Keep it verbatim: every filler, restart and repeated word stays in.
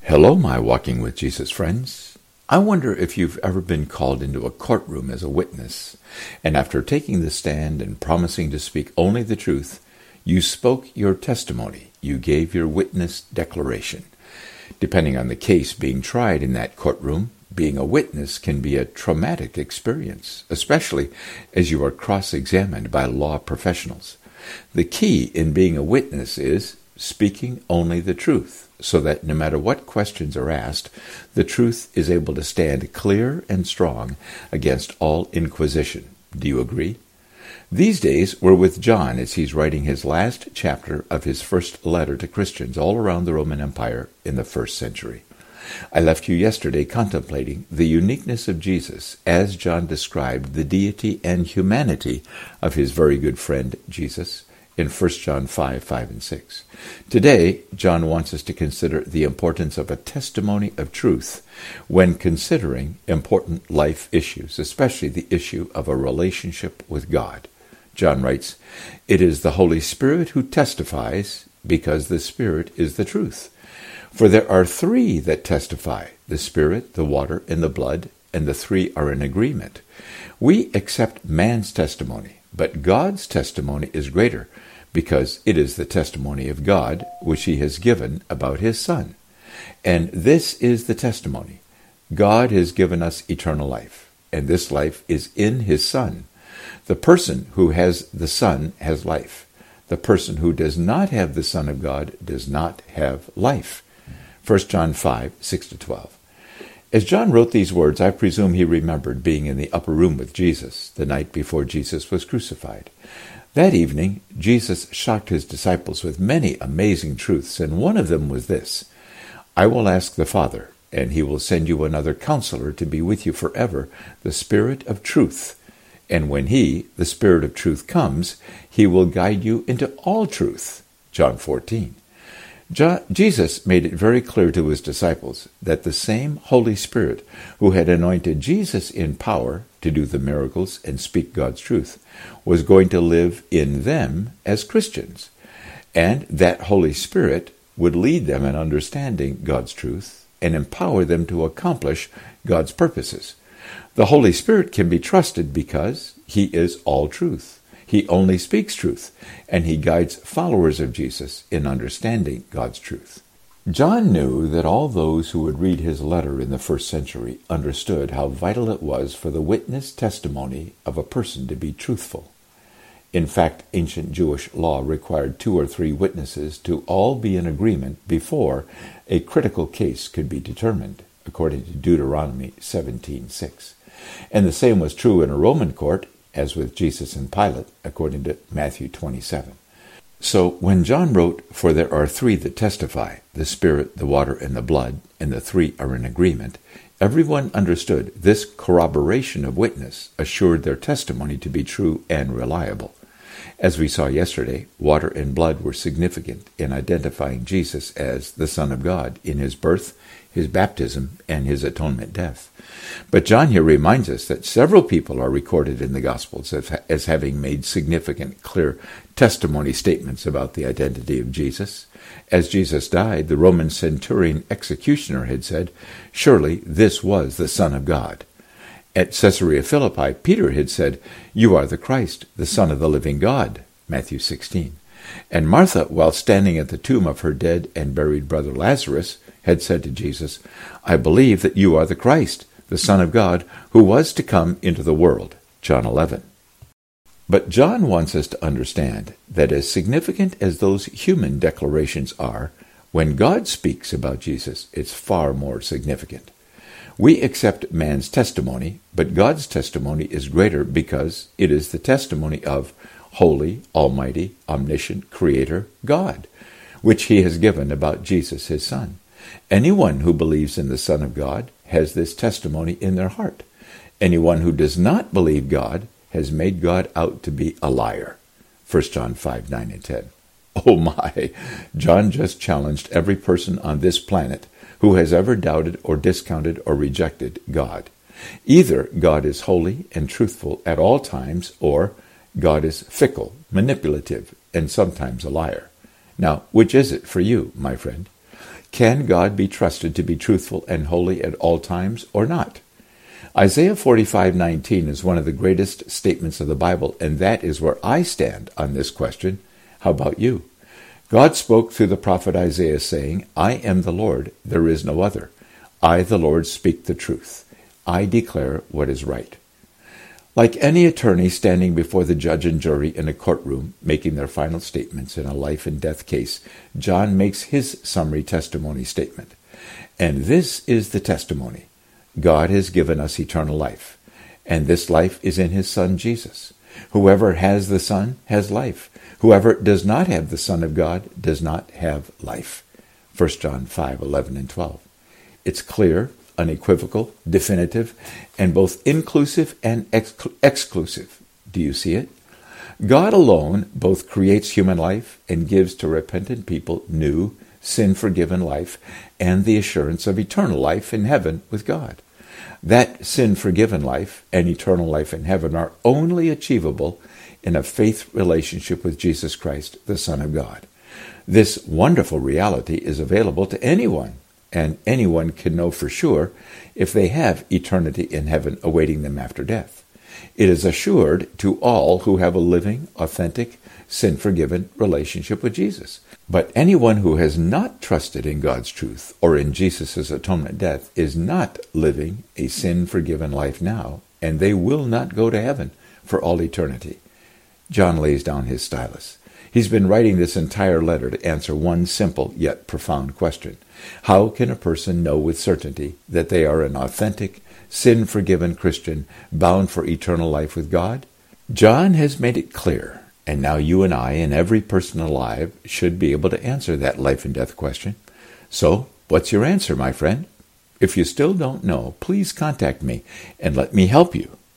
Hello, my Walking with Jesus friends. I wonder if you've ever been called into a courtroom as a witness, and after taking the stand and promising to speak only the truth, you spoke your testimony, you gave your witness declaration. Depending on the case being tried in that courtroom, being a witness can be a traumatic experience, especially as you are cross-examined by law professionals. The key in being a witness is speaking only the truth, so that no matter what questions are asked, the truth is able to stand clear and strong against all inquisition. Do you agree? These days, we're with John as he's writing his last chapter of his first letter to Christians all around the Roman Empire in the first century. I left you yesterday contemplating the uniqueness of Jesus as John described the deity and humanity of his very good friend Jesus in First John five, five and six. Today, John wants us to consider the importance of a testimony of truth when considering important life issues, especially the issue of a relationship with God. John writes, "It is the Holy Spirit who testifies, because the Spirit is the truth. For there are three that testify, the Spirit, the water, and the blood, and the three are in agreement. We accept man's testimony, but God's testimony is greater, because it is the testimony of God which he has given about his Son. And this is the testimony. God has given us eternal life, and this life is in his Son. The person who has the Son has life. The person who does not have the Son of God does not have life." First John five, six to twelve. As John wrote these words, I presume he remembered being in the upper room with Jesus the night before Jesus was crucified. That evening, Jesus shocked his disciples with many amazing truths, and one of them was this: "I will ask the Father, and he will send you another counselor to be with you forever, the Spirit of truth. And when he, the Spirit of truth, comes, he will guide you into all truth." John fourteen. Jo- Jesus made it very clear to his disciples that the same Holy Spirit who had anointed Jesus in power to do the miracles and speak God's truth was going to live in them as Christians, and that Holy Spirit would lead them in understanding God's truth and empower them to accomplish God's purposes. The Holy Spirit can be trusted because he is all truth. He only speaks truth, and he guides followers of Jesus in understanding God's truth. John knew that all those who would read his letter in the first century understood how vital it was for the witness testimony of a person to be truthful. In fact, ancient Jewish law required two or three witnesses to all be in agreement before a critical case could be determined, according to Deuteronomy seventeen six. And the same was true in a Roman court, as with Jesus and Pilate, according to Matthew twenty-seven. So when John wrote, "For there are three that testify, the Spirit, the water, and the blood, and the three are in agreement," everyone understood this corroboration of witness assured their testimony to be true and reliable. As we saw yesterday, water and blood were significant in identifying Jesus as the Son of God in his birth, his baptism, and his atonement death. But John here reminds us that several people are recorded in the Gospels as, as having made significant, clear testimony statements about the identity of Jesus. As Jesus died, the Roman centurion executioner had said, "Surely this was the Son of God." At Caesarea Philippi, Peter had said, "You are the Christ, the Son of the living God," Matthew sixteen. And Martha, while standing at the tomb of her dead and buried brother Lazarus, had said to Jesus, "I believe that you are the Christ, the Son of God, who was to come into the world," John eleven. But John wants us to understand that as significant as those human declarations are, when God speaks about Jesus, it's far more significant. We accept man's testimony, but God's testimony is greater because it is the testimony of holy, almighty, omniscient, creator God, which he has given about Jesus, his Son. Anyone who believes in the Son of God has this testimony in their heart. Anyone who does not believe God has made God out to be a liar. First John five, nine and ten. Oh my! John just challenged every person on this planet who has ever doubted or discounted or rejected God. Either God is holy and truthful at all times, or God is fickle, manipulative, and sometimes a liar. Now, which is it for you, my friend? Can God be trusted to be truthful and holy at all times or not? Isaiah forty-five nineteen is one of the greatest statements of the Bible, and that is where I stand on this question. How about you? God spoke through the prophet Isaiah, saying, I am the Lord, there is no other. I, the Lord, speak the truth. I declare what is right. Like any attorney standing before the judge and jury in a courtroom, making their final statements in a life and death case, John makes his summary testimony statement. And this is the testimony. God has given us eternal life, and this life is in his Son Jesus. Whoever has the Son has life. Whoever does not have the Son of God does not have life. First John five eleven and twelve. It's clear, unequivocal, definitive, and both inclusive and exclu- exclusive. Do you see it? God alone both creates human life and gives to repentant people new, sin-forgiven life and the assurance of eternal life in heaven with God. That sin-forgiven life and eternal life in heaven are only achievable in a faith relationship with Jesus Christ, the Son of God. This wonderful reality is available to anyone, and anyone can know for sure if they have eternity in heaven awaiting them after death. It is assured to all who have a living, authentic, sin-forgiven relationship with Jesus. But anyone who has not trusted in God's truth or in Jesus' atonement death is not living a sin-forgiven life now, and they will not go to heaven for all eternity. John lays down his stylus. He's been writing this entire letter to answer one simple yet profound question. How can a person know with certainty that they are an authentic, sin-forgiven Christian bound for eternal life with God? John has made it clear, and now you and I and every person alive should be able to answer that life and death question. So, what's your answer, my friend? If you still don't know, please contact me and let me help you